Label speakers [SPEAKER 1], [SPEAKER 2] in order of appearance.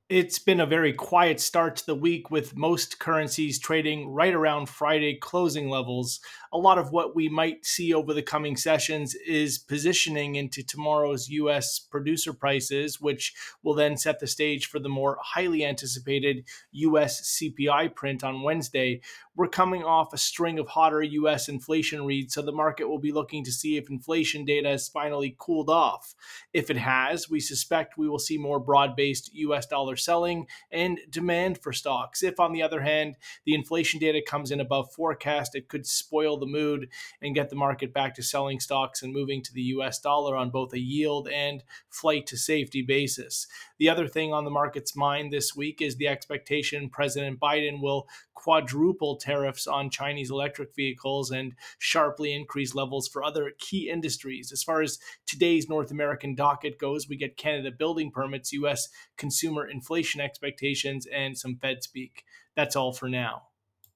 [SPEAKER 1] It's been a very quiet start to the week with most currencies trading right around Friday closing levels. A lot of what we might see over the coming sessions is positioning into tomorrow's US producer prices, which will then set the stage for the more highly anticipated US CPI print on Wednesday. We're coming off a string of hotter US inflation reads, so the market will be looking to see if inflation data has finally cooled off. If it has, we suspect we will see more broad based US dollar selling and demand for stocks. If, on the other hand, the inflation data comes in above forecast, it could spoil the mood and get the market back to selling stocks and moving to the US dollar on both a yield and flight to safety basis. The other thing on the market's mind this week is the expectation President Biden will quadruple tariffs on Chinese electric vehicles and sharply increase levels for other key industries. As far as today's North American docket goes, we get Canada building permits, US consumer inflation expectations, and some Fed speak. That's all for now.